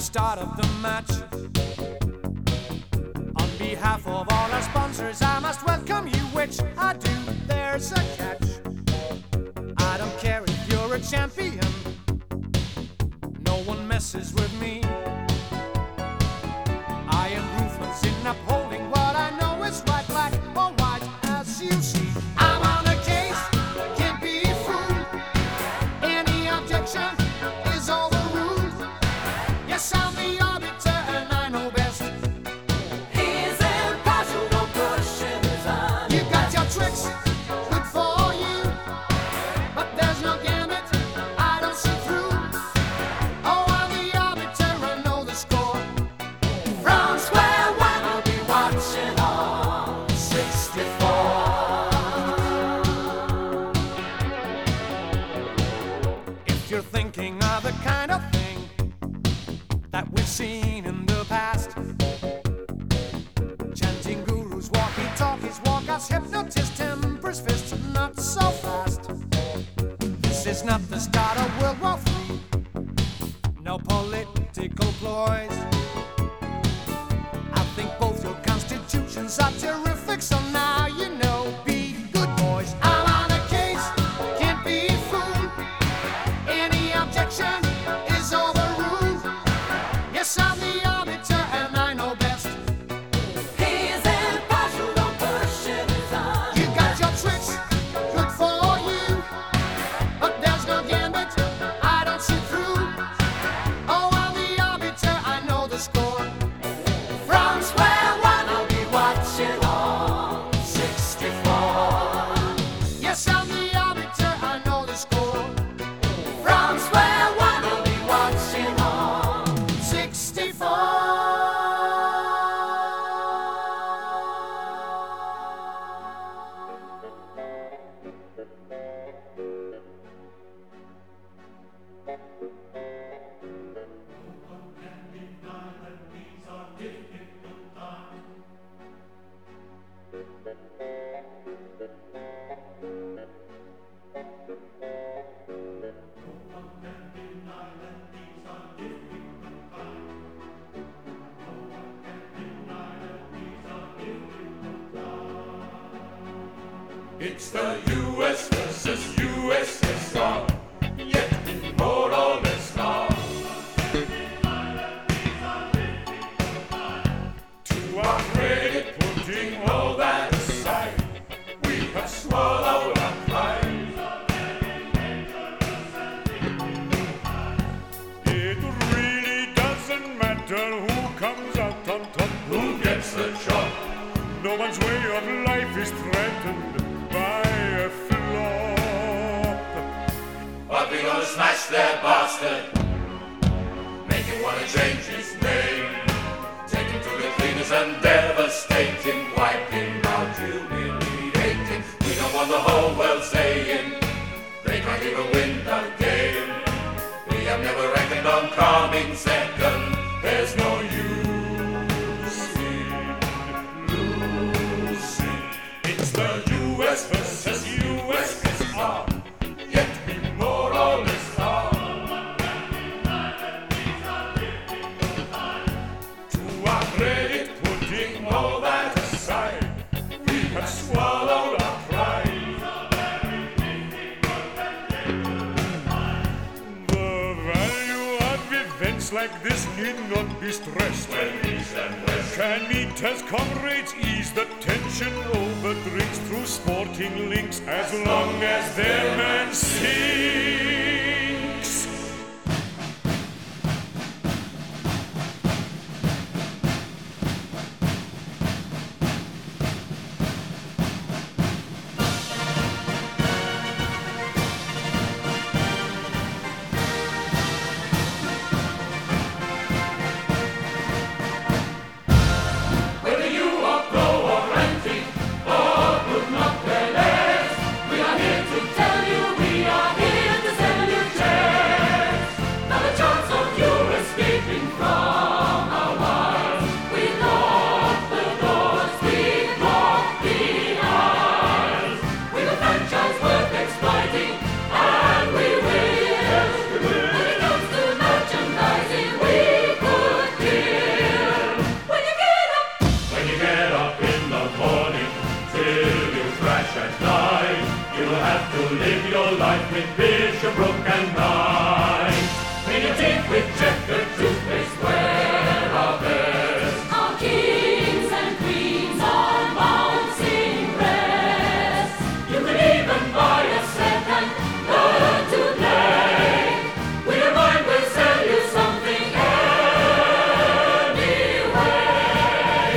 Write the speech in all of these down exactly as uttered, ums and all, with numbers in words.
start of the match. On behalf of all our sponsors, I must welcome you, which I do. There's a catch. I don't care if you're a champion, no one messes with me. I am ruthless in upholding what I know is right, black or white, as you see. I'm on a case, can't be fooled. Any objection is overruled. Yes, I'm the arbiter and I know best. He's impartial, no pushing his on. You got your tricks, good for you, but there's no gambit I don't see through. Oh, I'm the arbiter, I know the score. From square one, I'll be watching all sixty-four. If you're thinking of the kind of thing that we've seen in the past, chanting gurus, walkie-talkies, walk-outs, hypnotists, tempers, fists, not so fast. This is not the start of World War Three, no political ploys. I think both your constitutions are terrific, so now you know, be good boys. I'm on a case, can't be fooled. Any objection is overruled. Yes, I'm the arbiter and I know best. He's impartial, no pushing his on. You got your tricks, good for you, but there's no gambit I don't see through. Oh, I'm the arbiter, I know the score. From square one, I'll be watching all sixty-four. Yes, I'm the arbiter, I know the score. From square one, I'll be watching all sixty-four. It's the U S versus U S S R, yet more or less now. To our credit, putting all that aside, we have swallowed our pride. It really doesn't matter who comes out on top, who gets the job. No one's way of life is threatened by a flop. But we gonna smash that bastard, make him wanna change his name, take him to the cleaners and devastate him, wipe him out, humiliate him. We don't want the whole world saying they can't even win the game. We have never reckoned on coming second. There's no use in losing. It's the U S versus U S S R, yet we more or less are. To our credit, putting all that aside, we have swallowed our pride. The value of events like this need not be stressed. Can eat as comrades ease the tension over drinks through sporting links, as long as their man sinks. Whether you are pro or anti, or good not their legs, we are here to tell you, we are here to sell you. at night. You'll have to live your life with Bishopbrook and Knight. Clean your teeth with checkered toothpaste, wear our best. Our kings and queens are bouncing rest. You could even buy a set and learn to play. With your mind will sell you something anyway.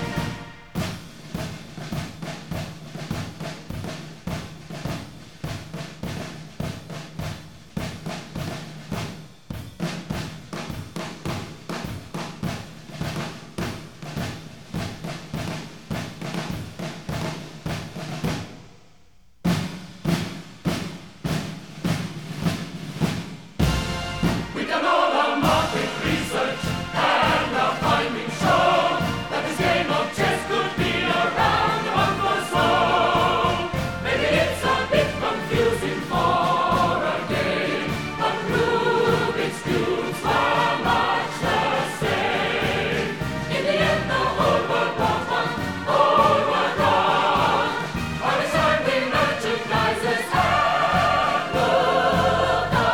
We've done all our market research and our findings show that this game of chess could be around a month or so. Maybe it's a bit confusing for a game, but Rubik's cubes are much the same. In the end, the whole world wants one, whole world wrong. By the time we merchandise this and look up.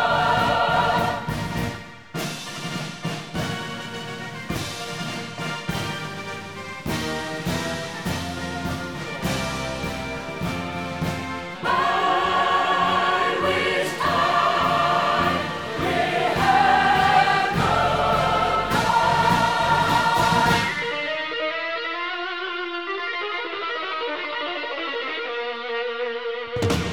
I wish time we had no time.